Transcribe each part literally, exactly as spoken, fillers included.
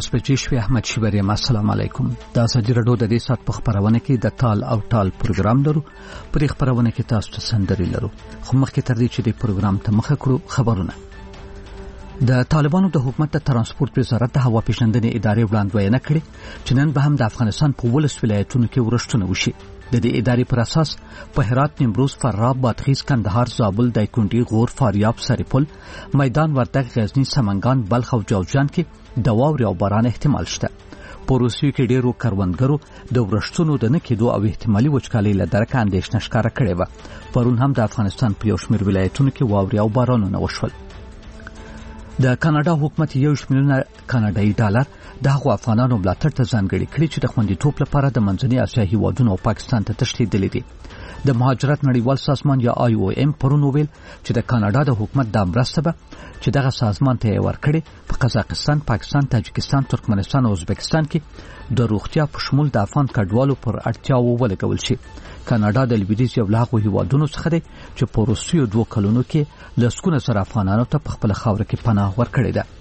بجې شوې. احمد شیبریم، السلام علیکم. د ازادي راډیو د دې سات په خبرونه کې د تال او ټال پروګرام لرو. په دې خبرونه کې تاسو ته سندري لرو. خو مخکې تر دې چې د پروګرام ته مخه کړو خبرونه. د طالبانو د حکومت د ترانسپورت وزارت د هوا پیژندنې ادارې وړاندوینه کړې چې نن به هم د افغانستان په ولس ولایتونو کې ورښتونه وشي. د دې ادارې پر اساس په هرات، نیمروز، فراه، بادغیس، کندهار، زابل، دایکنډي، غور، فاریاب، سرپل، میدان وردګ، غزنی، سمنګان، بلخ او جوزجان کې د واورې او باران احتمال شته. په روسیې کې ډیرو کروندګرو د ورښتونو د نه کېدو او احتمالي وچکالۍ له درکه اندېښنه ښکاره کړې وه. پرون هم د افغانستان په یو شمېر ولایتونو کې واورې او بارانونه وشول. د کاناډا حکومت یو شمیلیونه کاناډایي ډالر د هغو افغانانو ملاتړ ته ځانګړي کړي چې د خوندیتوب لپاره د منځنۍ اسیا هیوادونو او پاکستان ته تښتېدلي دي. د مهاجرت نړیوال سازمان یا آی او ایم پرون وویل چې د کاناډا د حکومت د مرسته به چې دغه سازمان ته یې ورکړي په قزاقستان، پاکستان، تاجکستان، ترکمنستان او ازبکستان کې د روغتیا په شمول د افغان کډوالو پر اړتیاو ولګول شي. کاناډا د لویدیځ یو له هغو هیوادونو څخه دی چې په وروستیو دوه کلونو کې لسګونه زره افغانانو ته په خپله خاوره کې پناه ورکړې ده.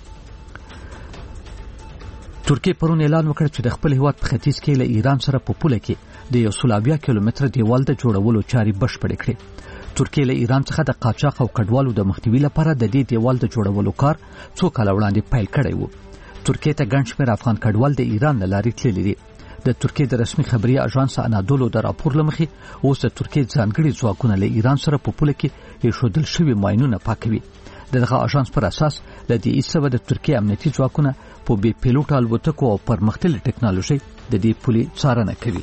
ترکیه پرون اعلان وکړ چې د خپل هیواد په ختیځ کې له ایران سره په پوله کې د یو سل اویا کیلومتره دیوال د جوړولو چارې بشپړې کړې. ترکیه له ایران څخه د قاچاق او کډوالو د مخنیوي لپاره د دې دیوال د جوړولو کار څو کاله وړاندې پیل کړی و. ترکیه ته ګڼ شمېر افغان کډوال د ایران له لارې تللي دي. د ترکیه د رسمي خبري اژانس انادولو د راپور له مخې اوس د ترکیه ځانګړي ځواکونه له ایران سره په پوله کې ایښودل شوي ماینونه پاکوي. دغه اژانس پر اساس له دې ایسه د ترکیه امنیتي ځواکونه په بې پیلوټ الوتکو او پرمختللې ټکنالوژي د دې پولې څارنه کوي.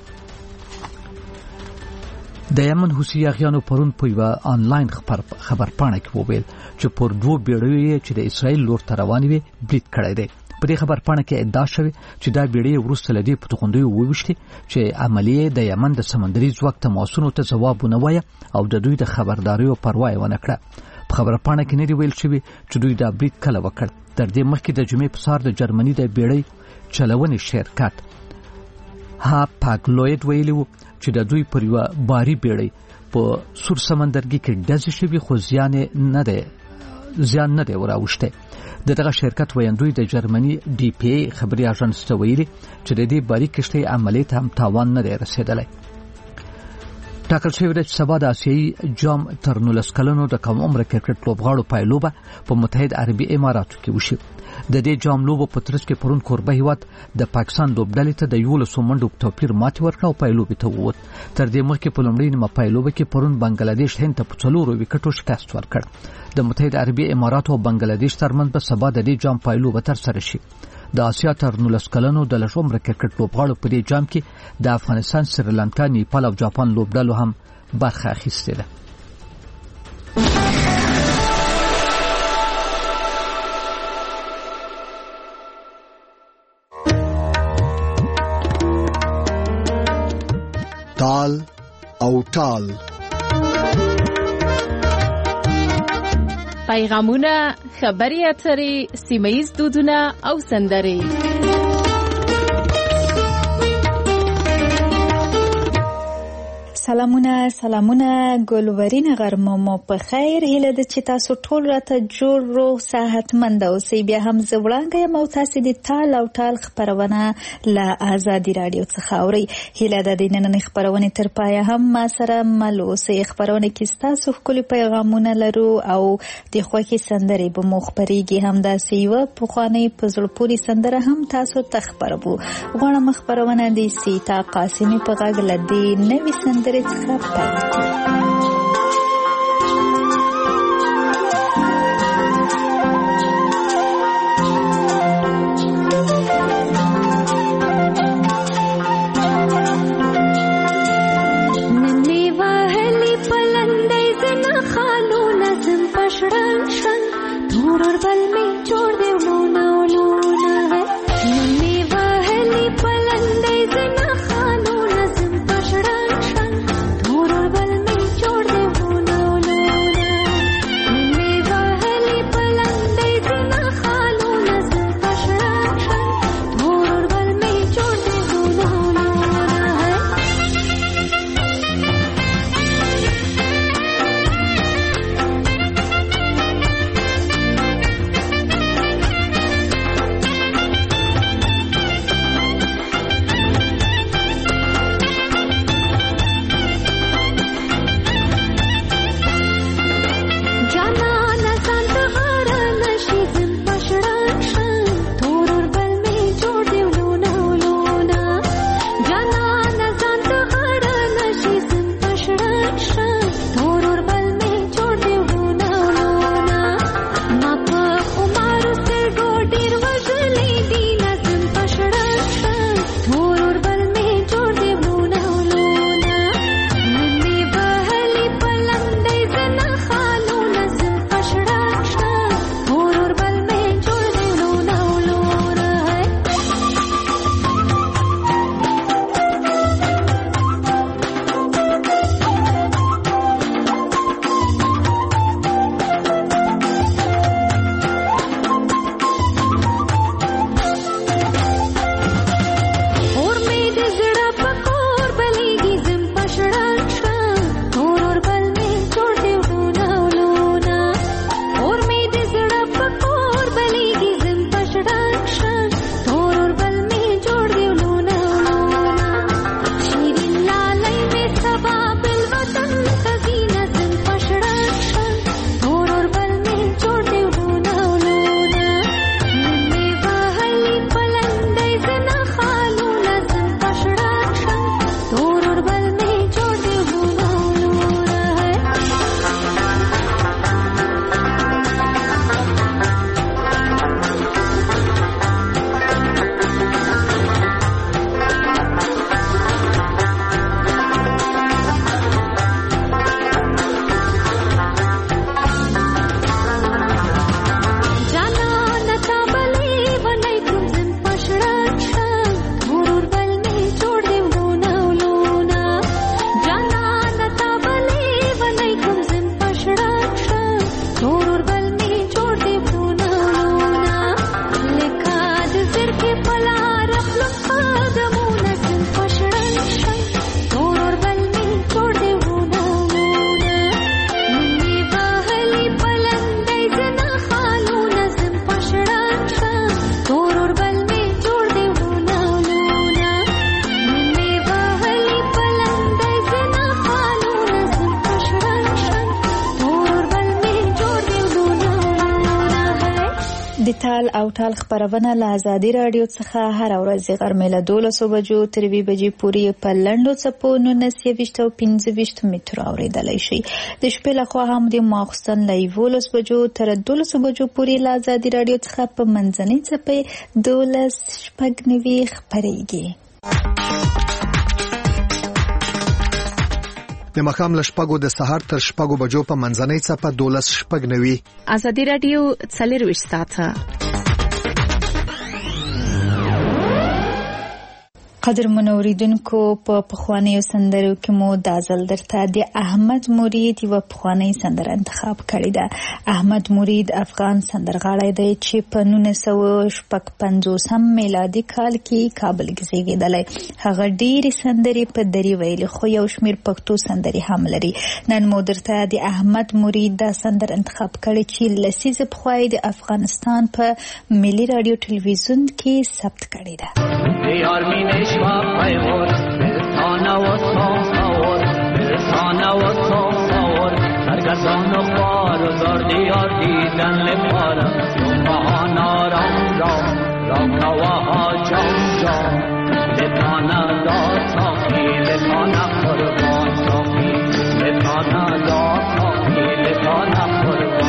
د یمن حوثي یاغیانو پرون په یوه آنلاین خبرپاڼه کې وویل چې پر دوه بیړیو چې د اسرائیل لور ته روانې وې برید کړی دی. په دې خبرپاڼه کې ادعا شوې چې دا بیړۍ وروسته له دې په توغندیو وویشتې چې عملیې د یمن د سمندري ځواک تماسونو ته ځواب ونه وایه او د دوی د خبرداریو پروا یې ونه کړه. په خبرپاڼه کې نه دی ویل شوي چې دوی دا برید کله وکړ. تر دې مخکې د جمعې په سهار د جرمني د بیړۍ چلونې شرکت هاپاګلوید ویلي و چې د دوی پر یوه باري بیړۍ په سور سمندرګي کې ډزې شوي خو زیان نه دی زیان نه دی وراوښتی. د دغه شرکت ویاندوی د جرمني ډي پی ای خبري اژانس ته ویلي چې د دې باري کښتۍ عملیې ته هم تاوان نه دی رسېدلی. ټاکل شوې ده چې سبا د آسیایي جام تر نولس کلنو د کم عمره کرکټ لوبغاړو پایلوبه په متحد عربي اماراتو کې وشي. د دې جام لوبو په ترڅ کې پرون کوربه هیواد د پاکستان لوبډلې ته د یولسو منډو په توپیر ماتې ورکړه او پایلوبې ته ووت. تر دې مخکې په لومړۍ نیمه پایلوبه کې پرون بنګلادیش هند ته په څلورو ویکټو شکست ورکړ. د متحد عربي اماراتو او بنګلادیش ترمنځ به سبا د دې جام پایلوبه ترسره شي. د آسیا تر نولس کلنو د لږ عمره کرکټ لوبغاړو په دې جام کې د افغانستان، سریلانکا، نیپال او جاپان لوبډلو هم برخه اخیستې ده. تال او ټال پیغامونه، خبري اترې، سیمه‌ییز دودونه او سندرې. سلامونه سلامونه ګلورین غرمه مو په خیر. هیله ده چې تاسو ټول راته جوړ روغ صحتمند اوسئ. بیا هم زه وړاندې یم او تاسې د تال او ټال خپرونه له ازادي راډیو څخه اورئ. هیله ده د نننۍ خپرونې تر پایه هم ما سره مل اوسئ. خپرونه کې ستاسو ښکلي پیغامونه لرو او د خوښې سندرې به مو خپرېږي. همداسې یوه پخوانۍ په زړه پورې سندره هم تاسو ته خپروو. غواړم خپرونه د سیتا قاسمي په غږ له دې نوې سندرې څخه پیل کړو. Bal me تال او تال خبرونه له آزادي رادیو څخه هر ورځ غرمه له دولسو بجو تر وی بجې پورې په لنډو څپو نولس یویشت او پنځه ویشت مترو اورېدلی شي. د شپې لخوا هم د ماخستن له یولس بجو تر دولسو بجو پورې له آزادي رادیو څخه په منځنۍ څپې دولس شپږ نوي خپرېږي. د مخام له شپږو د سهار تر شپږو بجو په منځنۍ څپه دولس شپږ نوي. آزادي رادیو څلرویشت ساعته. قدر منوریدونکو په پخوانیو سندرو کې مو دا ځل درته د احمد مرید یو پخوانی سندره انتخاب کړې ده. احمد مرید افغان سندرغاړی دی چې په نولس سوه شپږ پنځوسم میلادي کال کې کابل کې زیږېدلی. هغه ډېرې سندرې په دري ویلي خو یو شمېر پښتو سندرې هم لري. نن مو درته د احمد مرید دا سندر انتخاب کړی چې لسیزه پخوا یې د افغانستان په ملي رادیو ټلویزیون کې ثبت کړې ده. شباب پیور برسانه و ساور برسانه و ساور سرگردان و خوار و زار دیار دیدن لپارم یومهان آرام رام رام نواها جام جام لطانه دار ساقی لطانه قربان ساقی لطانه دار ساقی لطانه قربان.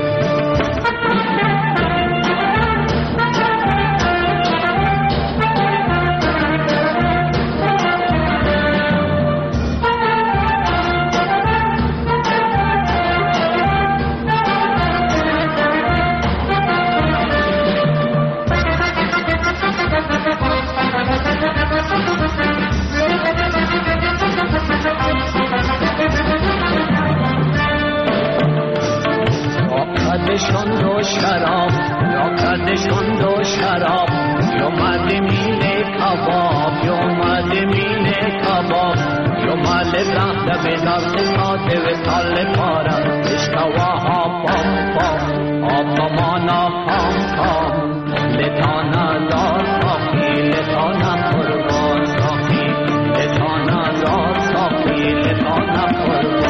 کردشون دو شراب یا کردشون دو شراب یا مدمین کباب یا مدمین کباب یا مال زهد به دست ساده و سال پارم اشتواها بام بام آبا مانا کام کام لطانا دار ساقی لطانا قربان ساقی لطانا دار ساقی لطانا قربان.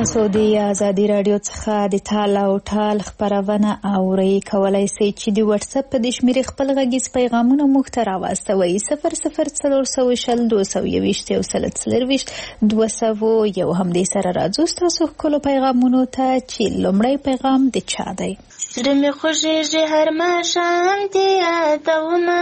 تاسو د آزادي رادیو څخه د تال او ټال خبرونه اورئ. کولای شئ چې د واتس اپ په شمیرې خپل غږیز پیغامونه موږ ته راواستوئ. صفر صفر څلور سوه شل دوه سوه یوویشت یو سل څلرویشت دوه سوه یو. همدې سره راځو ستاسو ښکلو پیغامونو ته چې لومړی پیغام د چا دی. زړه مې خوږېږي هر ماښام دې یادومه،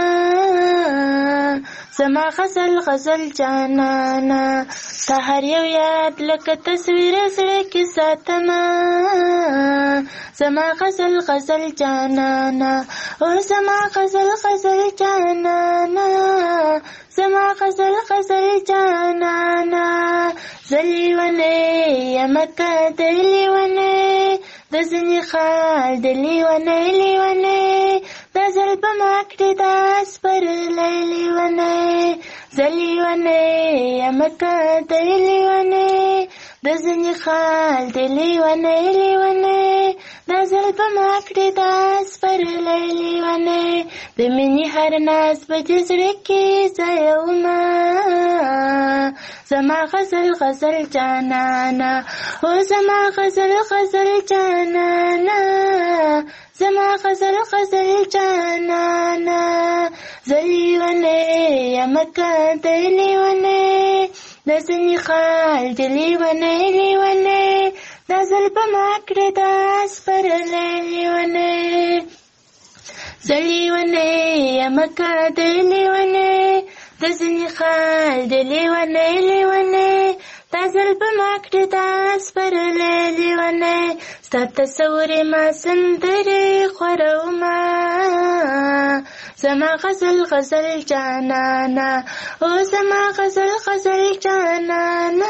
زما غزل غزل جانانه، ستا هر یو یاد لکه تصویر زړه کې ساتمه، زما غزل غزل جانانه، او زما غزل غزل جانانه، زما غزل غزل جانانه، زه لیونی یم که د لیونی د ځینې خال د لیونی لیونی، دا ځل به ما کړې دا سپرلی لیونی، زه لیونی یم که د لیونی د ځینې خال د لیونی لیونی، دا ځل به ما کړې دا سپرلی لیونی، د مینې هر ناز به د زړه کې ځایومه، زما غزل غزل جانانه، او زما غزل غزل جانانه، زما غزل غزل جانانه، زه لیونی یم که د لیونی د ځینې خال د لیونی لیونی، دا ځل به ما کړې دا سپرلی لیونی، زه لیونی یم که د لیونی د ځینې خال د لیونی لیونی، دا ځل به ما کړې دا سپرلی لیونی، ستا تصور ما سندرې خورومه، زما غزل غزل جانانه، او زما غزل غزل جانانه،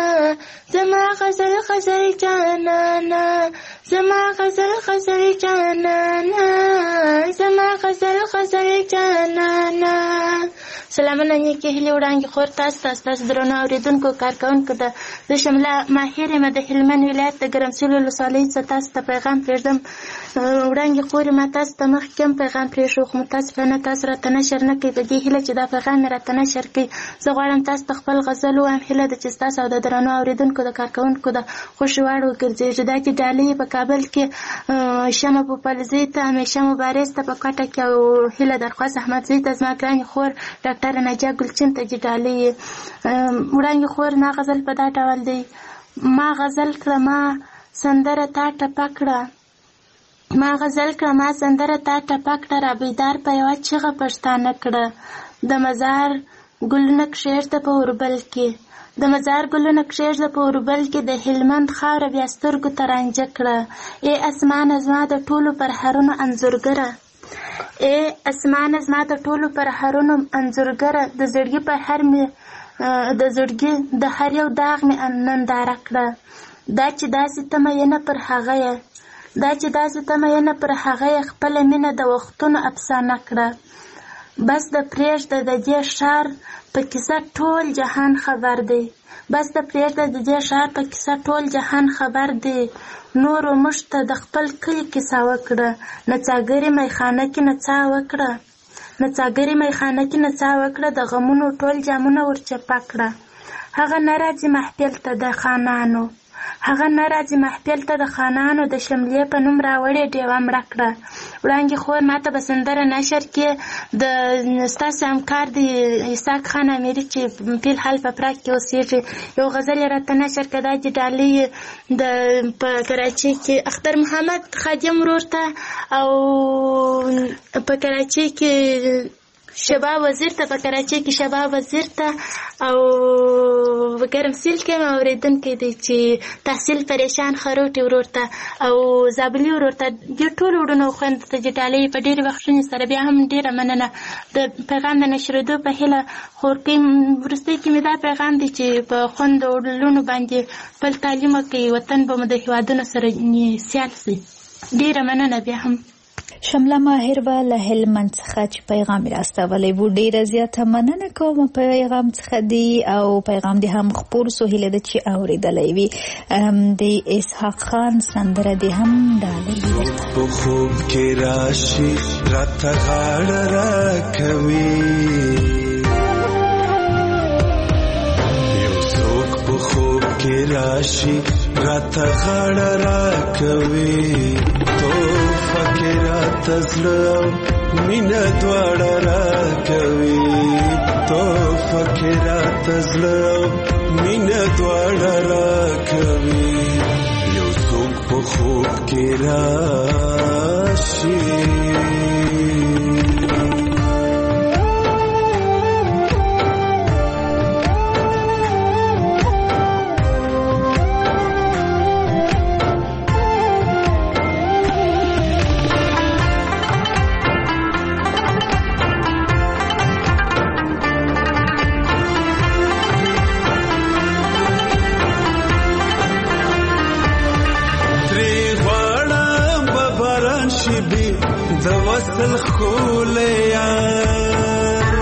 زما غزل غزل جانانه، زما غزل غزل جانانه، زما غزل غزل جانانه. سلامونه نیکې هیلې وړاندې خور تاسو ته ستاسو درنو اورېدونکو کارکوونکو ته زه شمله ماهر یم د هلمند ولایت د ګرمسیر ولسوالۍ څخه تاسو ته پیغام پرېږدم. وړاندې خور ما تاسو ته مخکې هم پیغام پرېښود خو متاسفانه تاسو راته نشر نه کوئ. په دې هیله چې دا پیغام مې راته نشر کوي زه غواړم تاسو ته خپل غزل ووایم. هیله ده چې ستاسو او د درنو اورېدونکو د کارکوونکو د خوښې وړ وګرځېږي. دا چې ډالۍ په کابل کې شمه پوپلزۍ ته همیشه مبارز ته په کوټه کې او هیله درخواست احمدزۍ ته زما ګرانې خور ډاکټر نجا ګلچین ته چې ډالۍ وړاندې خور ما غزل په دا ډول دی. ما غزل کړه ما سندره تا ټپه کړه، ما غزل کړه ما سندره تا ټپه کړه، را بیدار په یوه چیغه پښتانه کړه، د مزار ګلونه کښېږده په اوربل کې، د مزار ګلونه کښېږده په اوربل کې، د هلمند خاوره بیا سترګو ته رانجه کړه. ای اسمانه زما د ټولو پرهرونو انځورګره، ای اسمانه زما د ټولو پرهرونو انځورګره، د زړګي په هر مې د زړګي د هر یو داغ مې ننداره کړه. دا چې داسې ته مینه پر هغه یې، دا چې داسې ته مینه پر هغه یې، خپله مینه د وختونو افسانه کړه. بس د پرېږده د دې ښار په کیسه ټول جهان خبر دی، بس د پرېږده د دې ښار په کیسه ټول جهان خبر دی. نورو موږ ته د خپل کلي کیسه وکړه، نڅاګرې میخانه کې نڅا وکړه، نڅاګرې میخانه کې نڅا وکړه، د غمونو ټول جامونه ورچپه کړه. هغه نه راځي محفل ته د خانانو، هغه نه راځي محفل ته د خانانو، د شملې په نوم راوړې ډیوه مړه کړه. وړاندې خور ما ته به سندره نشر کې د ستاسو همکار د اسحاق خان امیري چې فی الحال په پراګ کې اوسېږي یو غزل یې راته نشر کړه. دا چې ډالۍ د په کراچۍ کې اختر محمد خادم ورور ته او په کراچۍ کې شباب وزیر ته، په کراچۍ کې شباب وزیر ته او په ګرمسیر کې مې اورېدونکی دی چې تحصیل پریشان خروټي ورور ته او زابلي ورور ته، دې ټولو وروڼو او خویندو ته چې ډالۍ په ډېرې بخښنې سره بیا هم ډېره مننه د پیغام د نشرېدو په هیله. خورکۍ وروستۍ کې مې دا پیغام دی چې په خویندو لوڼو باندې خپل تعلیم وکړي، وطن به مو د هېوادونو سره سیال شي. ډېره مننه بیا هم. شمله ماهر به له هلمند څخه چې پیغام راستولی و ډېره زیاته مننه کوم پیغام څخه دی او پیغام دی هم خپور سو هیله ده چې اورېدلی وي. د اسحاق خان سندره دی هم ډالۍ په خوب کې راشي راته غاړه راکوي، یو څوک په خوب کې راشي راته غاړه راکوي تو فکر تزلو مینا دواړه راکوي تو فکر تزلو مینا دواړه راکوي یو څوک په خوب کې راشي د وصل خولیار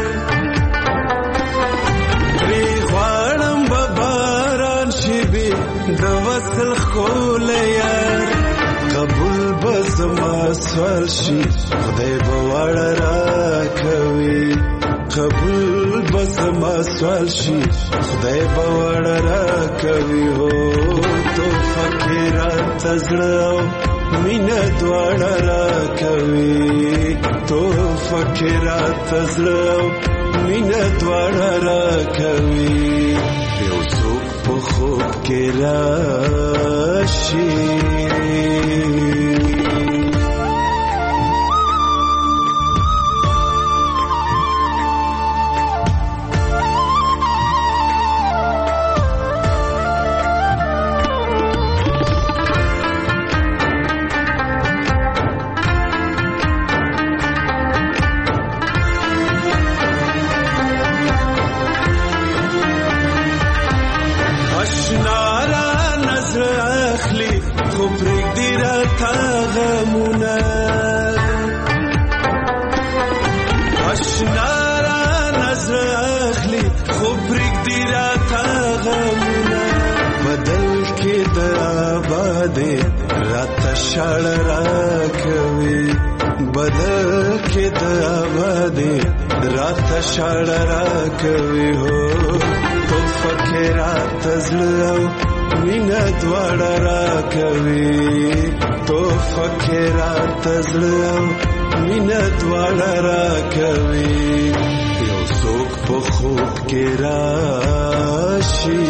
ری غواړم به باران شي بي د وصل خولیار قبول به زما سوال شي خدای به وړه راکوي قبول به زما سوال شي خدای به وړه راکوي هو تو فکرات زړه مینا دواړه راکوي تو فکرات زړه مینا دواړه راکوي یو څوک په خوب کې راشي شړ راکوي بدل کې د آبادې راته شړ راکوي هو تو فکرات زړه مینا دواړه راکوي تو فکرات زړه مینا دواړه راکوي یو څوک په خوب کې راشي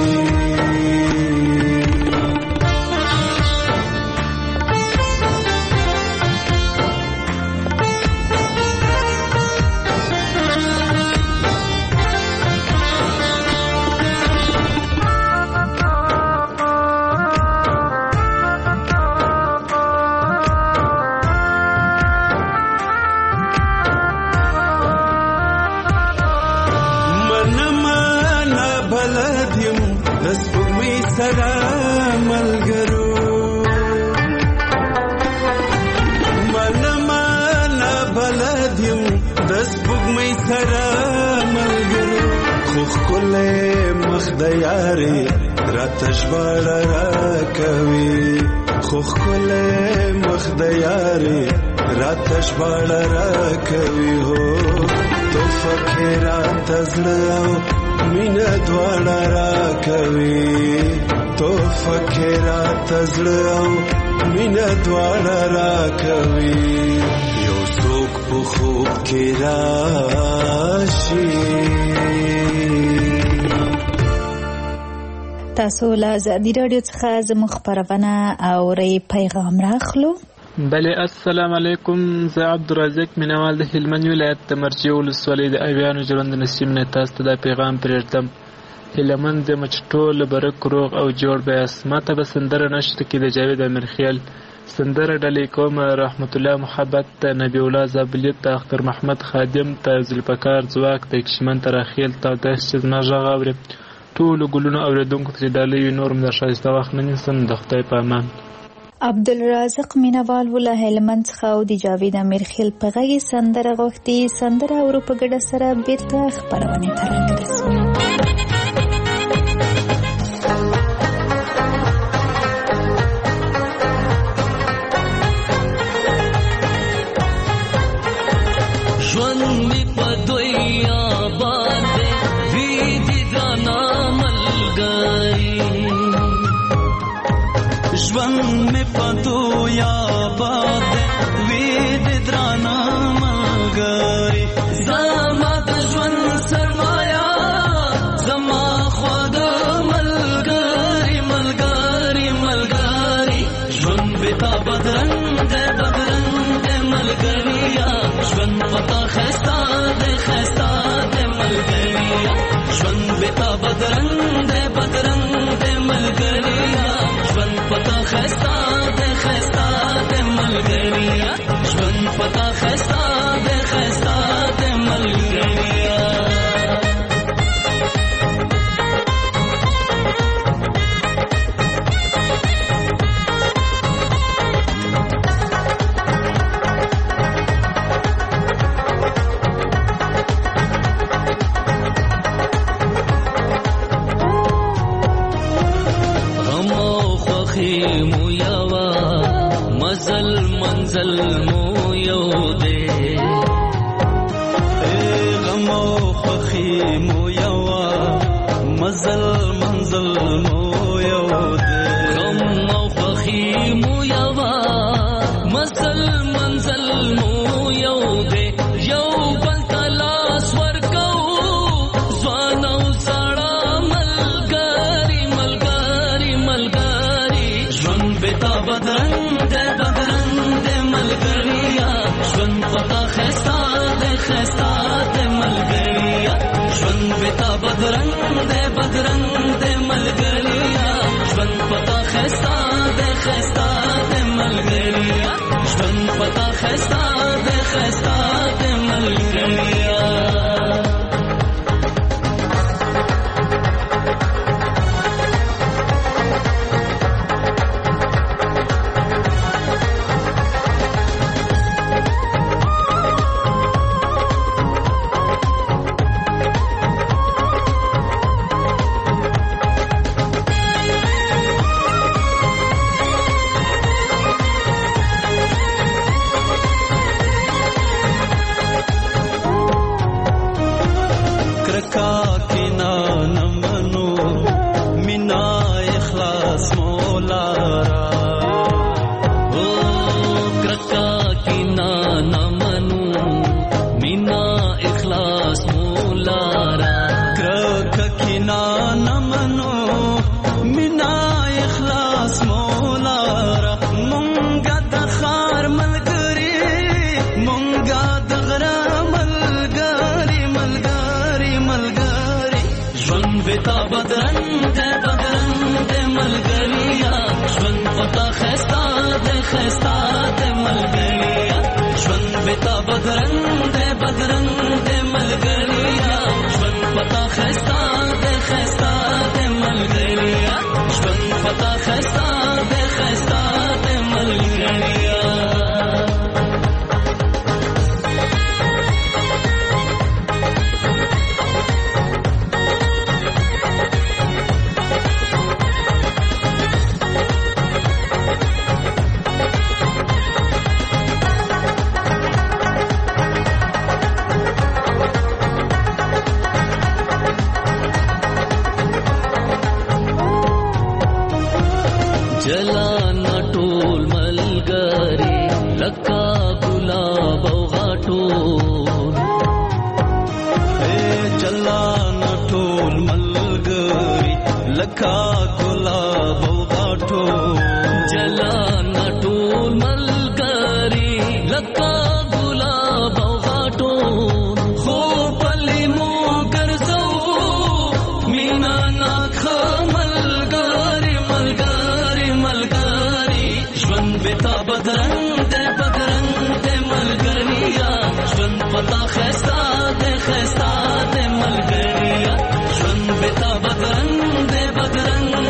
یاري راتش بار راکوي خو خل مخ د یاري راتش بار راکوي هو تو فکرات زړه مینا دواړه راکوي تو فکرات زړه مینا دواړه راکوي یو څوک په خوب کې راشي تاسو له ازادي رادیو څخه زموږ خبرونه اورئ پیغام راخلو. بله السلام علیکم، زه عبدالرزاق مینوال د هلمند ولایت د مرجې ولسوالۍ د اویانو ژوند نسیم نه تاسو ته دا پیغام پرېږدم. هلمند د مچ ټول برک روغ او جوړ بیاست. ماته به سندره نشته کې د جاوید امیرخیل سندره ډلې کوم رحمت الله محبت ته نبی الله زابلیت ته اختر محمد خادم ته ذوالفقار ځواک ته کشمن تراخیل ته داس چې زما غږ اوري ټول ګلونو اوریدونکو ته ډالۍ نورم د شایسته وخت نه نیسم د خدای په امان. عبدالرزاق مینوال ولا هلمند څخه او د جاوید امیرخیل په غږی سندره غوښتي سندره اورو په ګډه سره بیرته خبرونه ته راځو. ژوند می په دویا باندې وی دي ځانا ملګری آباد وی د درانه ملګری زما د ژوند سرمایا زما خود ملګری ملګری ملګری ژوند بتا بدرنګ د بدرنګ د ملګریا ژوند پتا خستا د خستا د ملګریا ژوند بتا بدرنګ د بدرنګ د ملګریا ژوند پتا خستا د خستا د ملګریا ژوند پتا خستا د خستا د ملګریا مزل منزل مو یو دے غم او خوخی مو یو مزل منزل مو یو دے غم او خوخی مو یو مزل منزل مو یو دے یو بل تلاس ورکو ځوان او سړا ملګری ملګری ملګری ژوند بتا بدرنګ پتا خستا د خستا د ملګریا ژوند بتا بدرنګ د بدرنګ د ملګریا ژوند پتا خستا د خستا د ملګریا ژوند پتا خستا د خستا د ملګریا پتا خستا د خستا د ملګریا ژوند بتا بدرنګ د بدرنګ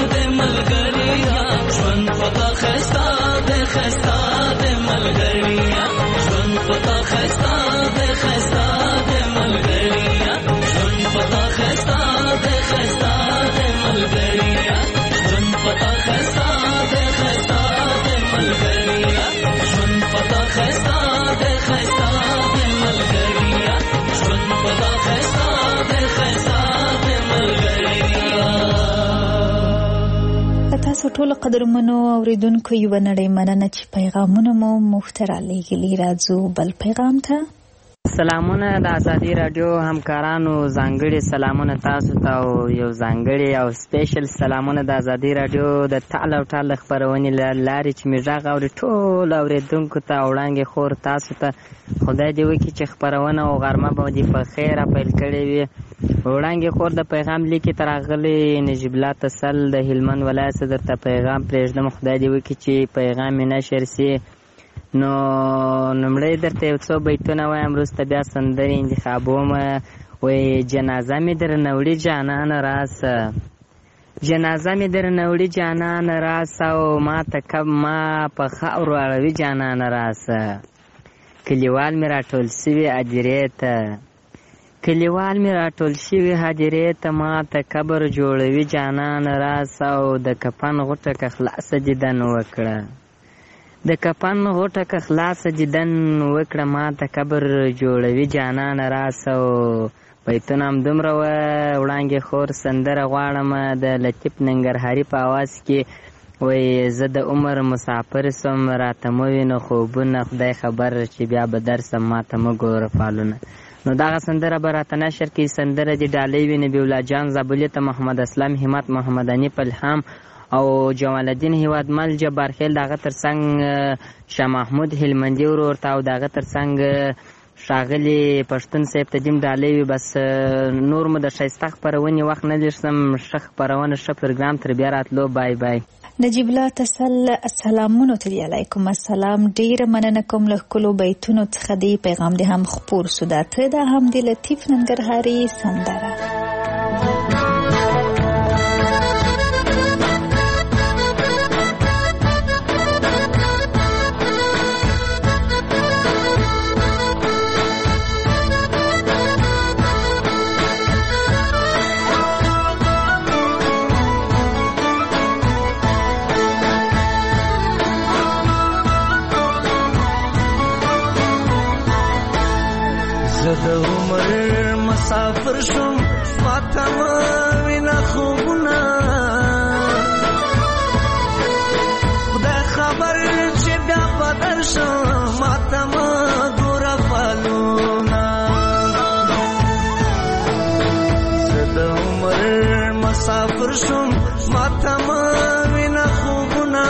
ټولو قدرمنو اوریدونکو یو نړۍ مننه چې پیغامونه مو مختر علیګلی راځو بل پیغام ته. سلامونه د آزادي رادیو همکارانو، ځانګړي سلامونه تاسو ته او یو ځانګړي او سپیشل سلامونه د آزادي رادیو د تعال او ټال خبرونې لارې چې می غږ اوري ټول اوریدونکو ته وړاندې خور تاسو ته خدای دې وکړي چې خبرونه او غرمه به دې په خیر پیل کړي وي. وړاندې خور د پیغام لیکي ترغلي نجیب الله تسل د هلمند ولایت صدر ته پیغام پرېږدم، خدای دې وکړي چې پیغام یې نشر سي. نو نمړی درته یو څو بیتونه وایم، وروسته بیا سندرې انتخابوم. وایي جنازه مې درنه وړي جانان راسه، جنازه مې درنه وړي جانان راسه، او ما ته کب ما په خاورو اړوي جانان راسه. کلیوال مې راټول سوي هدیرې ته، کلیوال مې راټول شوي هدیرې ته، ما ته قبر جوړوي جانان راسه، او د کفن غوټه که خلاصه دیدن وکړه، د کفن غوټه که خلاصه دیدن وکړه، ما ته قبر جوړوي جانان راسه. او بیتونه همدومره وه. وړانګې خور سندره غواړم د لطیف ننګرهاري په اواز کې. وایي زه د عمر مسافر سم، راته مه وینه خوبونه، خدای خبر چې بیا به درسم، ما ته مه ګوره فالونه. نو دغه سندره به راته نشر کړي. سندره دې ډالۍ وي نبي الله جان زابلي ته، محمد اسلام همت، محمد انیف الهام او جمال الدین هیوادمل جبار خیل، دغه ترڅنګ شاه محمود هلمندي ورور ته، او دغه ترڅنګ ښاغلي پښتون صاحب ته دې ډالۍ وي. بس نور مو د ښایسته خپرونې وخت نه لرسم. ښه خپرونه ښه پروګرام، تر بیا راتلو. بای بای. نجیب الله تسل سلامونه ته علیکم السلام. ډیره مننه کوم له کلو بیتونو څخه دی پیغام دې هم خپور شو. دا ته د هم د لطیف ننګرهاري سندره. د عمر مسافر شم، ماته مه وینه خوبونه، خدای خبر چې بیا به درشم، ماته مه ګوره فالونه. زه د عمر مسافر شم، ماته مه وینه خوبونه،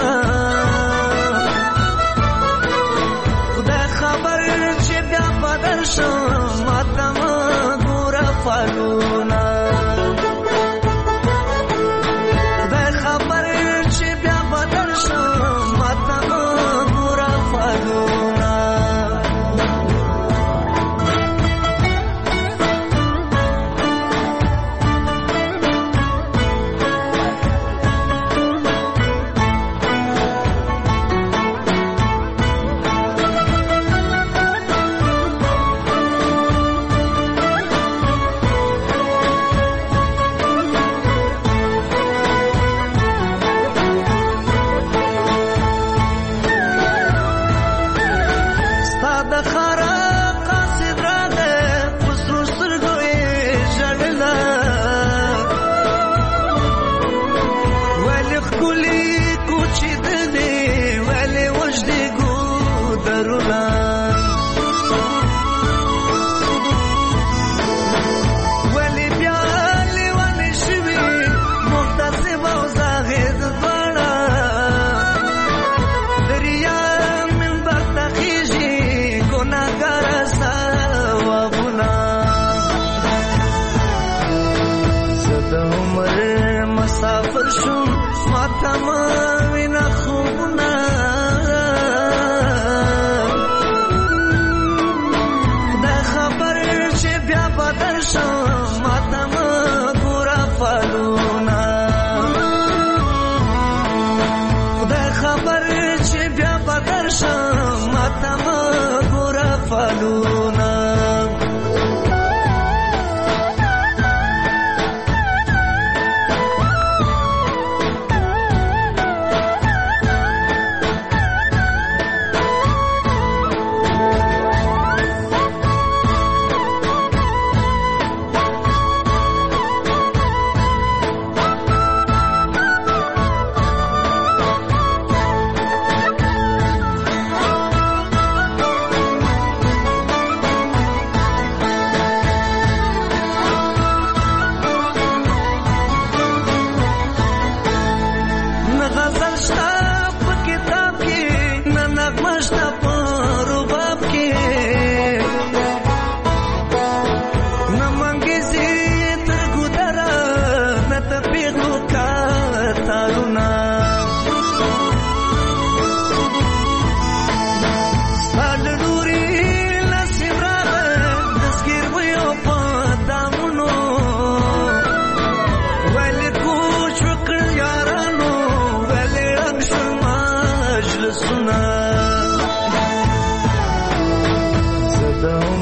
خدای خبر چې بیا به درشم، ماته مه ګوره فالونه. خدای خبر چې بیا به درشم، ماته مه ګوره فالونه.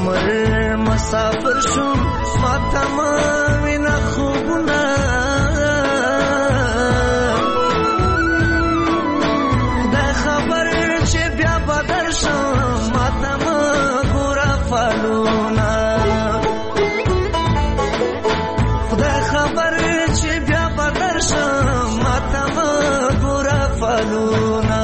عمر مسافر شوم ماته ما وینا خوبونه خدای خبر چې بیا بدل شم ماته ما ګوره فالونه خدای خبر چې بیا بدل شم ماته ما ګوره فالونه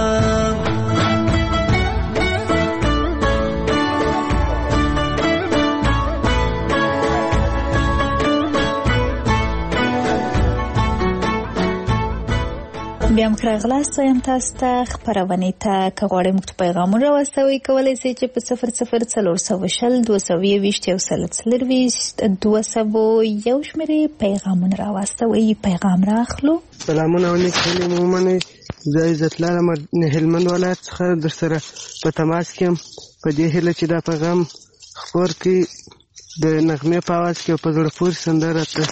بیا هم راغلاست وایم تاسو ته خپرونې ته که غواړئ موږ ته پیغامونه راواستوئ کولی شئ چې په صفر صفر څلور سوه شل دوه سوه یوویشت یو سل څلرویشت دوه سوه یو شمېرې پیغامونه راواستوئ. پیغام راخلو. سلامونه او نیک هیلې مو ومنئ. زه عزت لاره هلمند ولایت څخه در سره په تماس کې یم په دې هیله چې دا پیغام خپور کړي د نغمې په اواز کې او په زړه پورې سندره ته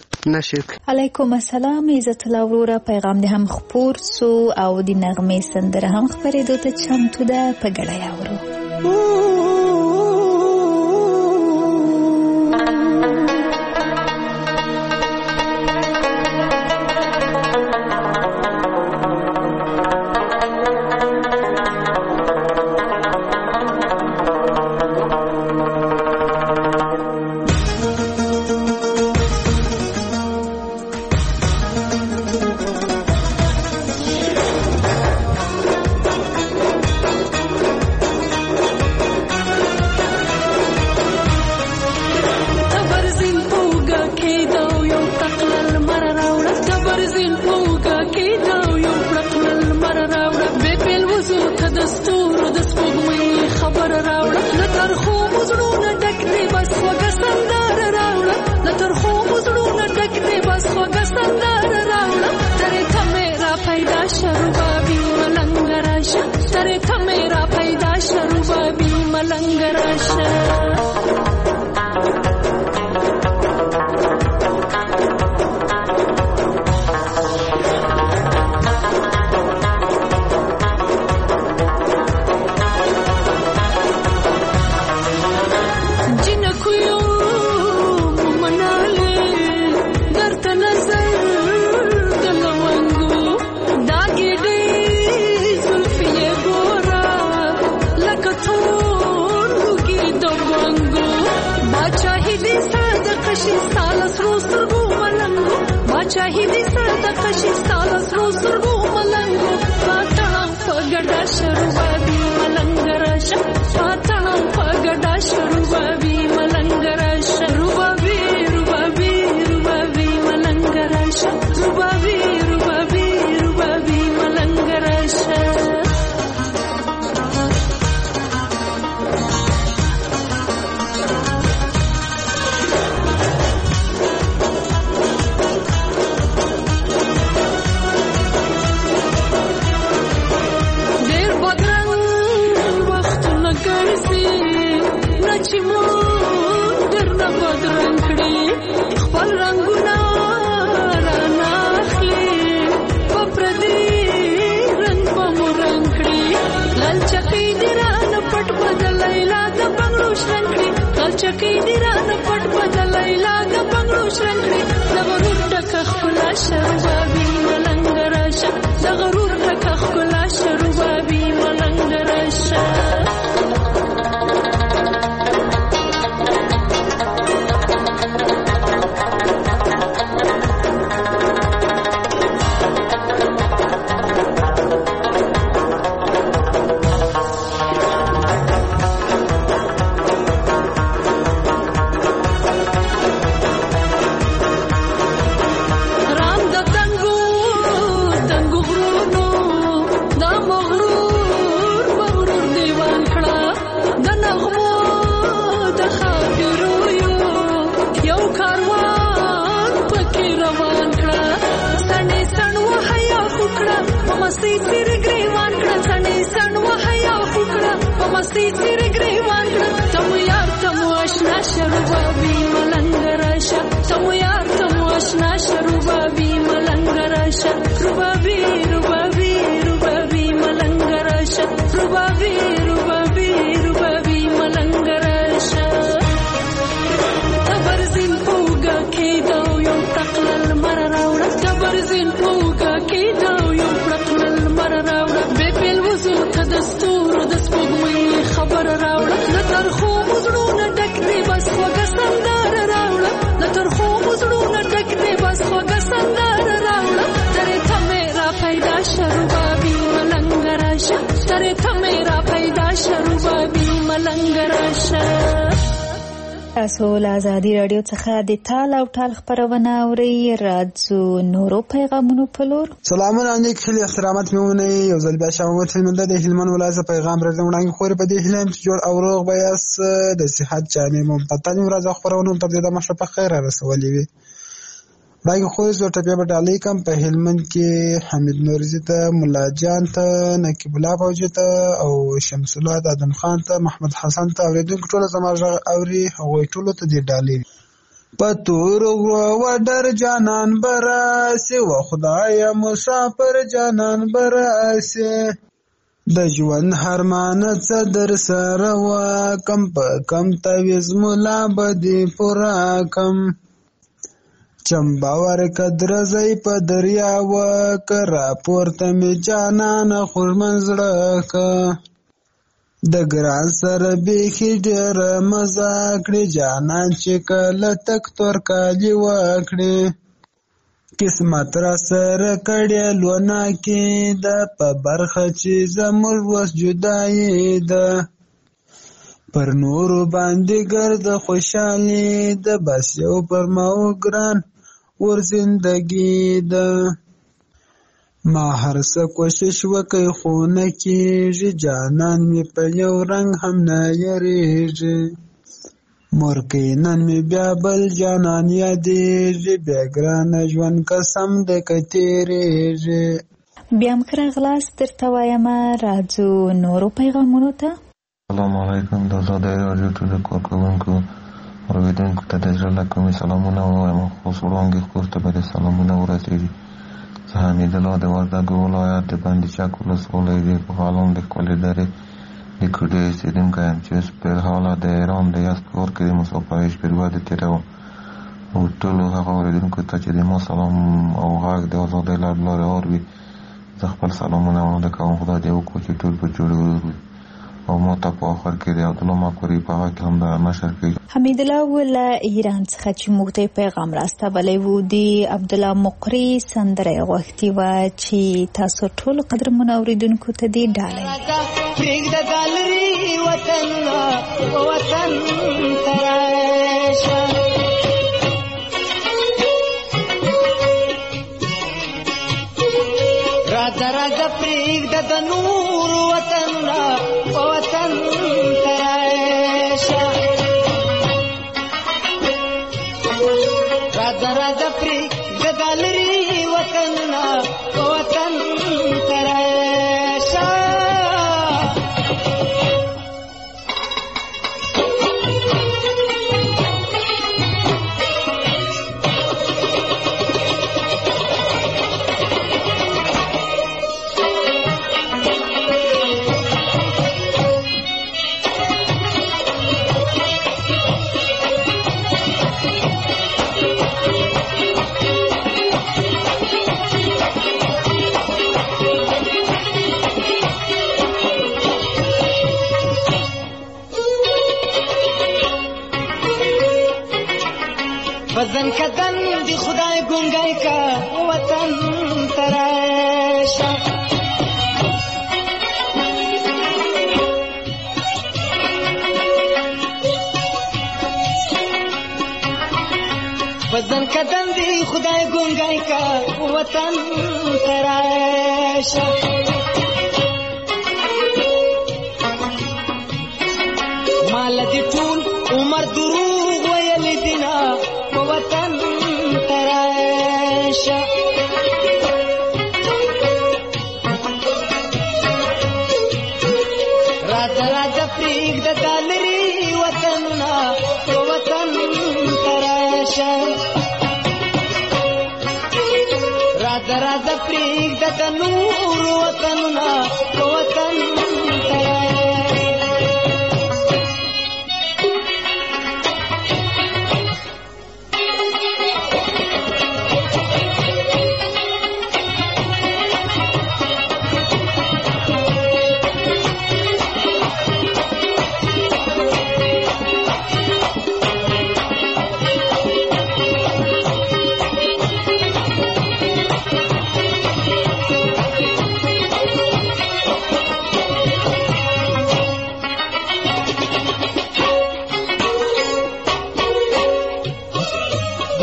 نشک. علیکم السلام عزت الله وروره، پیغام دې هم خپور سو او د نغمې سندره هم خپرېدو ته چمتو ده، په ګډه یې اورو. Rubabi, rubabi, rubabi, malangara sha. تاسو له ازادي رادیو څخه د تال او ټال خبرونه اورئ. راځو نورو پیغامونو په لور. سلامونه نیک خیلی احترامات میمونه یو ځل بیا شامت هلمنده د هلمند ولایت پیغام راځم وړاندې خوري په دې هلم چې جوړ او روغ بیاس د صحت جانې مم پتاني ورځ خبرونه تر دې د مشه په خیر رسولې وي. باقي خو زه ټپه په ډالۍ کم په هلمند کې حمید نورزي ته مولا جان ته نقیب الله فوجي ته او شمس الله ادم خان ته محمد حسن ته اوریدونکو ټول زموږ اوري هغوی ټول ته دې ډالۍ پتور و ډر جانان براسه و خدای مسافر جانان براسه د ژوند هرمان څه در سره و کم په کم تویز مولا بدی پورا کم چمباور قدر زئی په دریا و کرا پورته می جانان خورمن زړه ک د ګران سره بیخي ډېر مزه کړې جانان چې کله تک تور کالی وکړې قسمت را سره کړې لونه کې د په برخه چې زموږ وس جدایي ده پر نور باندې ګرد خوشحالي د بس یو پر ماو ګران ور زندگی ده ما هر څه کوشش وکي خو نه کیږي جانان می په یو رنگ هم نه یریږي مورکې نن می بیا بل جانان یادېږي بیا ګران ژوند قسم د کتیریږي. بیا مکر غلاس درته وایم راځو نورو پیغامونو ته. السلام علیکم د زاده راډیو ټول کارکونکو اوریدونکو ته د زړه کومې سلامونه وایم خو وړاندې خور ته به سلامونه ورسېږي. زه حمید الله د وردګو ولایت د بندي چک ولسوالۍ د پوهالان د ښکلې درې د کوډۍ اوسېدونکی یم چې اوس په حاله د ایران د یزدګُرد کې د مسافرۍ شپې ورځې تېروم او ټولو هغه اوریدونکو ته چې د ما سلام او غږ د ازادۍ له لارې اوري زه خپل سلامونه وړاندې کوم. خدای دې وکړي چې ټول په جوړ وي او ما ته په آخر کې د عبدالله مکوري په هغه کې هم د نشر کوي. حمید الله له ایران څخه چې موږ ته پیغام راستولی و د عبدالله مقري سندره یې غوښتې وه چې تاسو ټول قدرمنو اورېدونکو ته دې ډالۍ پرېږده ګالري وطن وطن ته راشه راځه راځه پرېږده د نور وطنونه وطن ته راشه راځه راځه پرېږده ګالري وطنونه وطن ته راشه وطن کدن دی خدای ګونګای کا وطن تراشه وطن کدن دی خدای ګونګای کا وطن تراشه مال دی ټول عمر دروغ ویل دینا وطن تراشه راځه راځه پرېږده ګالري وطنونه وطن تراشه راځه راځه پرېږده د نور وطنونه وطن تراشه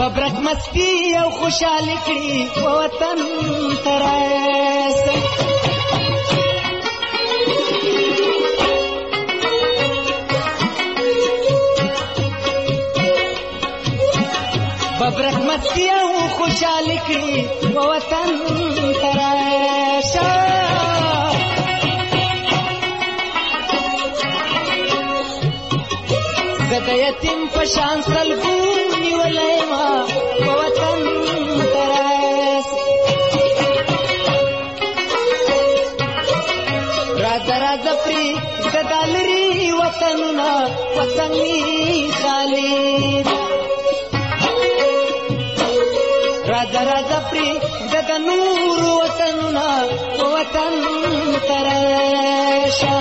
ببرک مستی او خوشحالي کړي وطن تراسه ببرک مستی او خوشحالي کړي وطن تراسه د یتیم په شان سلګو نیولای ما په وطن تراس راځه راځه پری د دالري وطنونه وطن می خالد راځه راځه پری د نور وطنونه وطن تراس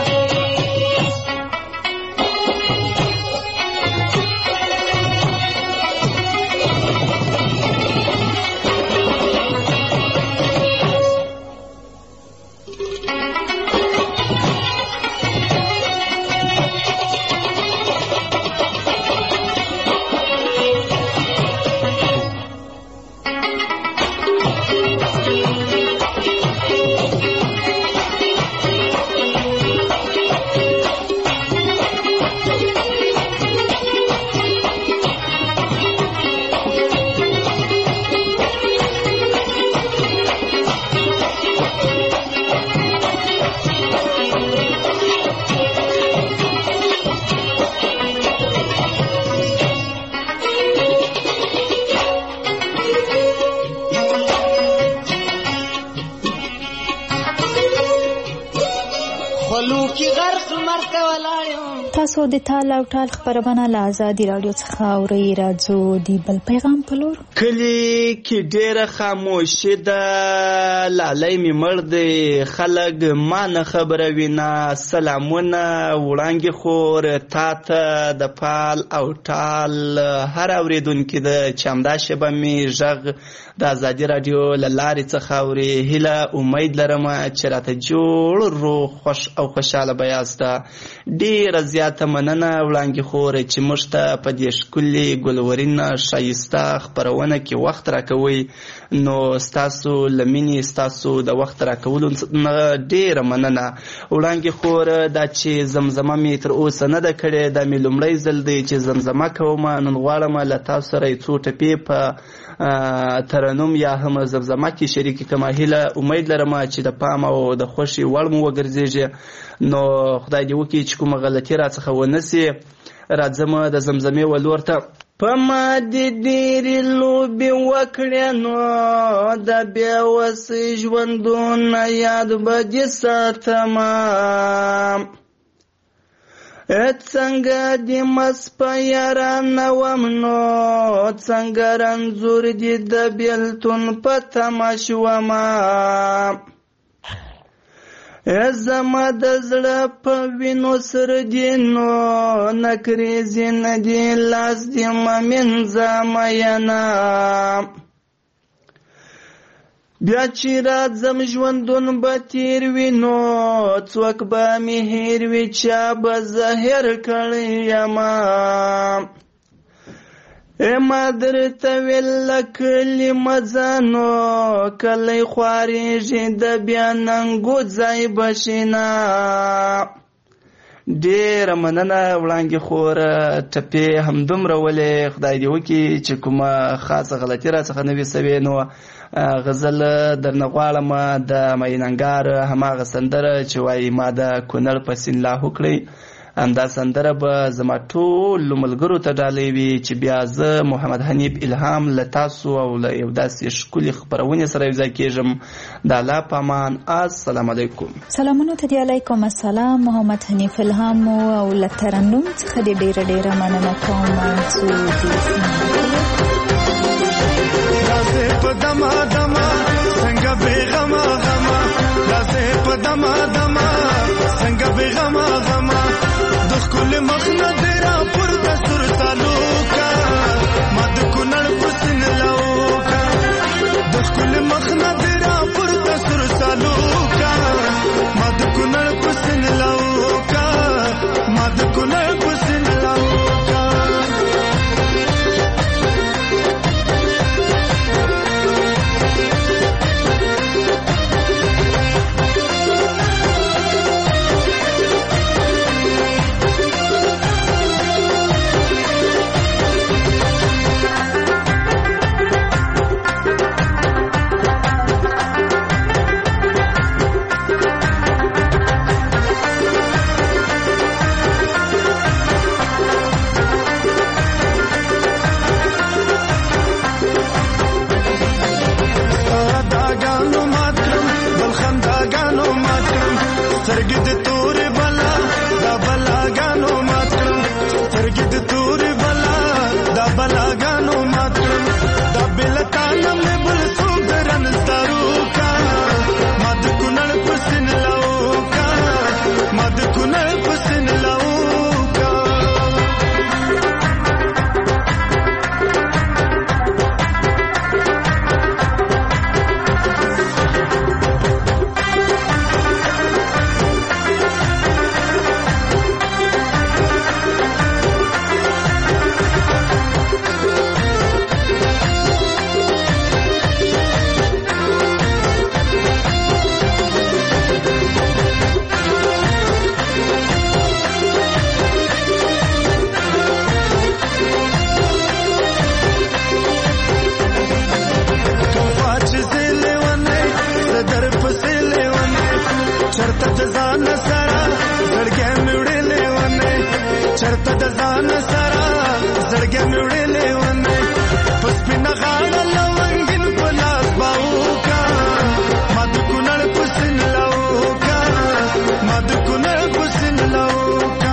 تاسو د تال او ټال خبرونه له آزادي رادیو څخه اورئ. راځو د بل پیغام په لور. کلی کې ډېره خاموشي ده، لالی مې مړ دی، خلک ما نه خبروي نه. سلامونه وړانګې خور تا ته د پال او ټال هر اورېدونکي ده چې همدا شېبه مې غږ د آزادي رادیو له لارې څخه اوري. هیله امید لرم چې راته جوړ روغ خوش او خوشحاله به یاسته. ډېره زیاته مننه وړانګې خور چې موږ ته په دې ښکلې ګلورین ښایسته خپرونه کې وخت راکوئ. نو ستاسو له مینې ستاسو د وخت راکولو نه ډېره مننه وړانګې خور. دا چې زمزمه مې تر اوسه نه ده کړې، دا مې لومړی ځل دی چې زمزمه کوم. نن غواړم له تاسو سره یې څو ټپې په ترنم یا هم زمزمه کې شریکې کړم. هیله امید لرم چې د پام او د خوښې وړ مو وګرځېږي. نو خدای دې وکړي چې کومه غلطي راڅخه ونه سي. راځم د زمزمې ولور ته. په ما دې ډېرې لوبې وکړې نو د بې وسې ژوندونه یاد به دې ساتمه. څنګه دې مس په یارانه وم نو څنګه رنځور دې د بېلتون په تمه شومه. زما د زړه په وینو سره دې نو نکریزې نه دې لاس دې مه مینځه مینه. بیا چې راځم ژوندون به تیر وي نو څوک به مې هېر وي چا به زه هېر کړی یمه. ما درته ویل کلي مه ځه نو کلی خوارېږي د بیا ننګو ځای به شینه. ډېره مننه وړانګې خوره، ټپې همدومره ولې. خدای دې وکړي چې کومه خاصه غلطي راڅخه نه وي سوې. نو غزل درنه غواړم د میننګار هماغه سندره چې وایي ما د کونړ په سیند لاهو کړی. همدا سندره به زما ټولو ملګرو ته ډالۍ وي چې بیا زه محمد حنیف الهام له تاسو او له یو داسې ښکلې خپرونې سره یوځای کېږم. د الله په امان. السلام علیکم. سلامونه ته دې. علیکم السلام. محمد حنیف الهام او له ترنم څخه دې ډېره ډېره مننه کوم. رازه په دما دما څنګه بیغما غما، رازه په دما دما څنګه بیغما غما. د ښکل مخ نه دې را پورته سر تعلقه، ما د کونړ په سیند لاوکه. د ښکل مخ نه دې را پورته سر تعلقه، ما د کونړ په سیند لاوکه، ما د کونړ په سیند لاوکه. تورې بلا دا بلاګانو ماتم دا بلتانه مې بل څوک درن ستارو کا ما د کونړ په سین لاو کا ما د کونړ په سین لاو کا چرته د ځان سره زړګې مې وړلې ونه چرته د ځان سره زړګې مې وړلې ونه په سپینه غاړه لونګین په لاس باوکا ما د کونړ په سین لاوکا ما د کونړ په سین لاوکا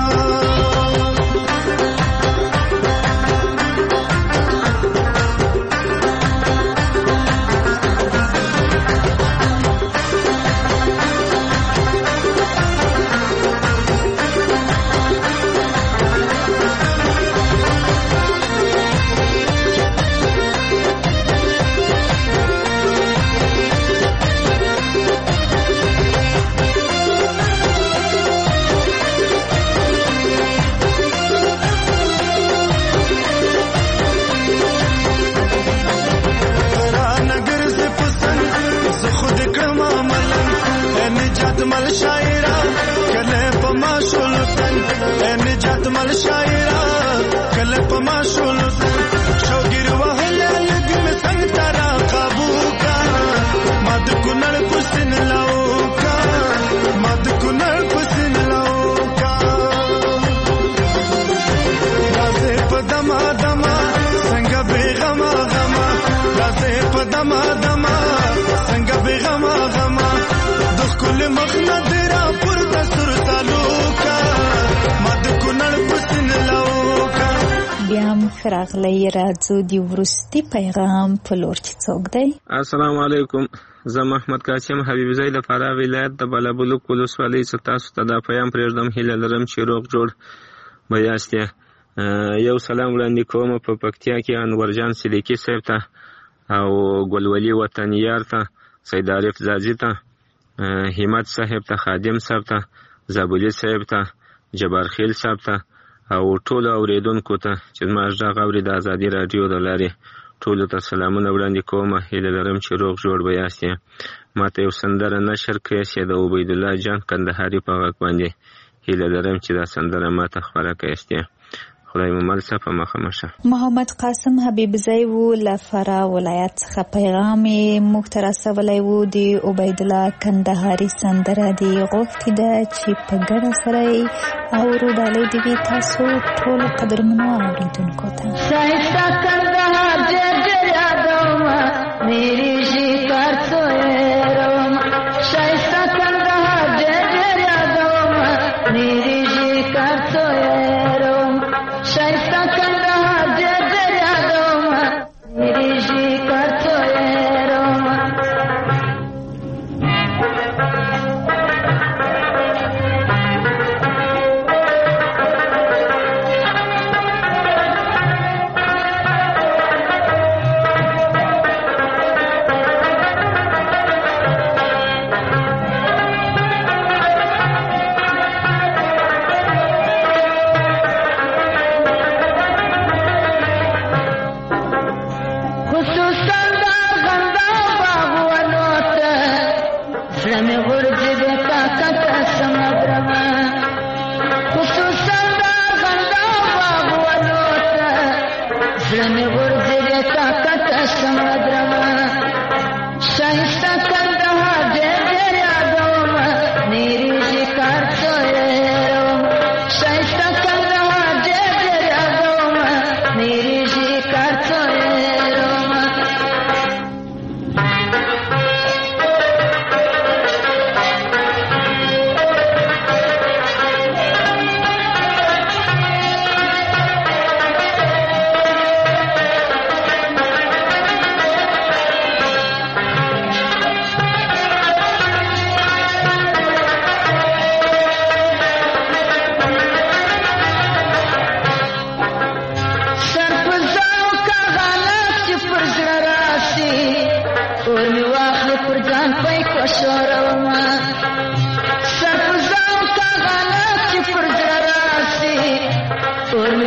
مل شاعرہ کله پما شولتن ان جات مل شاعرہ کله پما شولتن شوګر وهله لګ می څنګه ترا قابو کا مد کونړ پسن لاو کا مد کونړ پسن لاو کا رازه پدما دما څنګه بیغما غما رازه پدما دما څنګه بیغما غما کل مخنا درا پر تسر تعلقا مد کونړ پسن لاوکا بیا مخراغلی راځو دی ورستی پیغام په لور چې څوک دی. السلام علیکم، زه محمد قاسم حبیب زئی له فراه ولایت د بلبلو ولسوالۍ څخه تاسو ته دا پیغام پرېږدم. هیله لرم چې روغ جوړ به یاست. یو سلام وړاندې کوم په پکتیا کې انورجان سلیکي صاحب ته او ګلولي وطنیار ته، سید عارف زازي ته، همت صاحب ته، خادم صاحب ته، زابلی صاحب ته، جبار خیل صاحب ته او ټولو اوریدونکو ته چې زما غږ اوري د ازادي راډیو د لارې ټولو ته سلامونه وړاندې کوم. هیله لرم چې روغ جوړ به یاست. ما ته یو سندره نشر کړې چې د عبیدالله جان کندهاري په غږ باندې. هیله لرم چې دا سندره ما ته خپره کړئ. خدای مو مل شه په مخه مشه. محمد قاسم حبیب زئی و له فراه ولایت څخه پیغام موږ ته رسولی و. د عبیدالله کندهاري سندره دې غوښتې ده چې په ګډه سره یې اورو. ډالۍ دې وي تاسو ټولو قدرمنو اورېدونکو ته. ښایسته کندهار ډېر ډېر یادومه میرې شکر څویرومه ښایسته کندهار ډېر ډېر یادومه میرې شکر څویرومه ښایسته کندهار ډېر ډېر یادومه میرې شکر څویرومه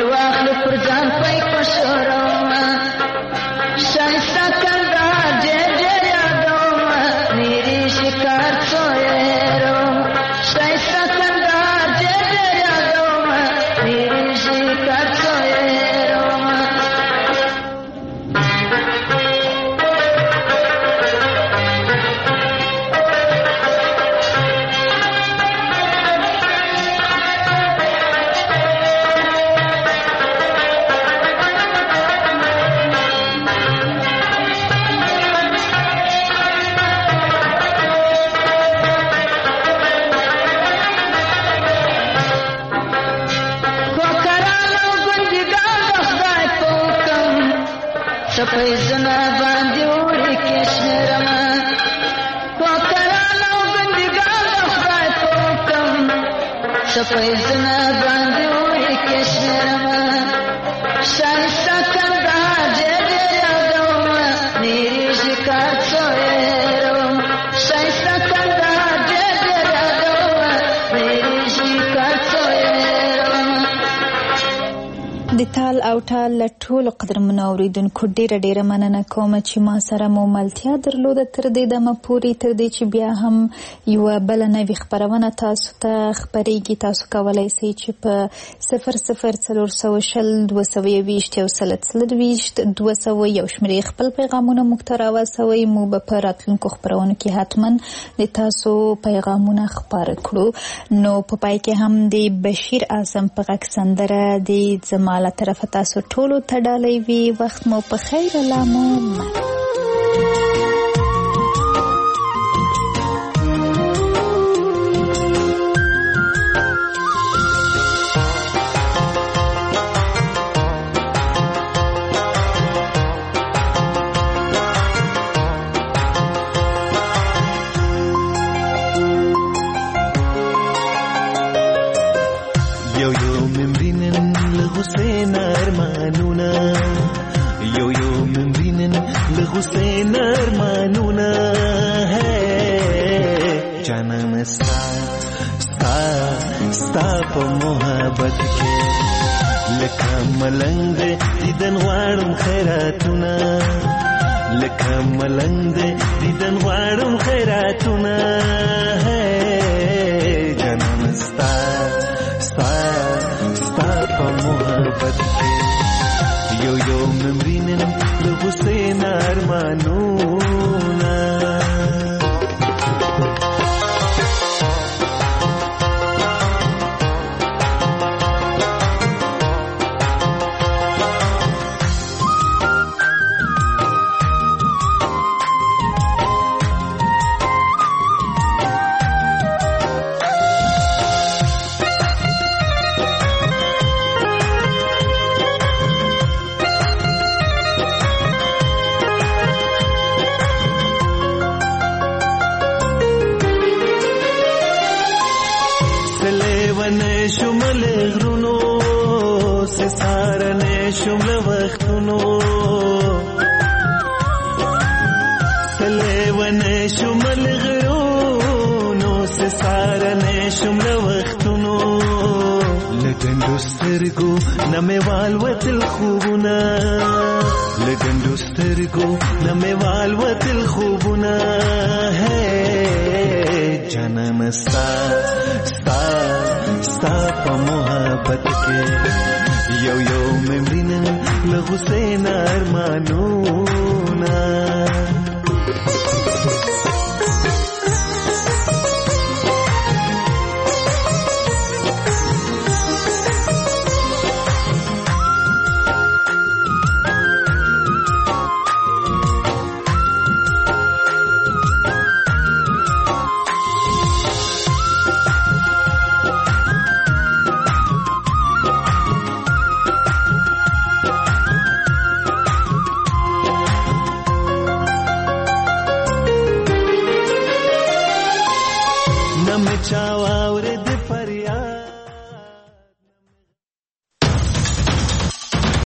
واخلو پر ځان پای کو شورم شایسته کندهار ډېر ډېر یادوم میری شکار څویروم شایسته کندهار ډېر ډېر یادوم میری شکار څویروم سپیزنا باندې وړي کشمیرما کوکرانو ګندګان خدای پوکم سپیزنا باندې وړي کشمیرما شایسته کندهار ډېر ډېر یادوم میری شکار څویروم شایسته کندهار ډېر ډېر یادوم میری شکار څویروم. د تال او ټال له ټولو قدرمنو اورېدونکو ډېره ډېره مننه کوم چې ما سره مو ملتیا درلوده تر دې دمه پورې تر دې چې بیا هم یوه بله نوې خپرونه تاسو ته خپرېږي. تاسو کولی سئ چې په صفر صفر څلور سوه شل دوه سوه یوویشت یو سل څلرویشت دوه سوه یو شمېرې خپل پیغامونه موږ ته راواستوئ. موږ به په راتلونکو خپرونو کې حتما د تاسو پیغامونه خپاره کړو. نو په پای کې هم د بشیر اعظم په غږ سندره د زما له طرفه تاسو ټولو ته ډالۍ وي. وخت مو په خیر. الله مو حسین ارمانونه ہے جانم ستا ستا ستا په محبت کې لکه ملنګ دې دیدن غواړم خیراتونه لکه ملنګ دې دیدن غواړم خیراتونه ہے جانم ستا ستا ستا په محبت کې یو یو ممرینن له حسین ارمانونه شمله وختونو سلیونه شمله غرونو سسارنه شمله وختونو لګندو سترګو نمه والوتل خوبونه لګندو سترګو نمه والوتل خوبونه ہے جانم ستا ستا ستا په محبت کې یو یو ممرینن له حسین ارمانونه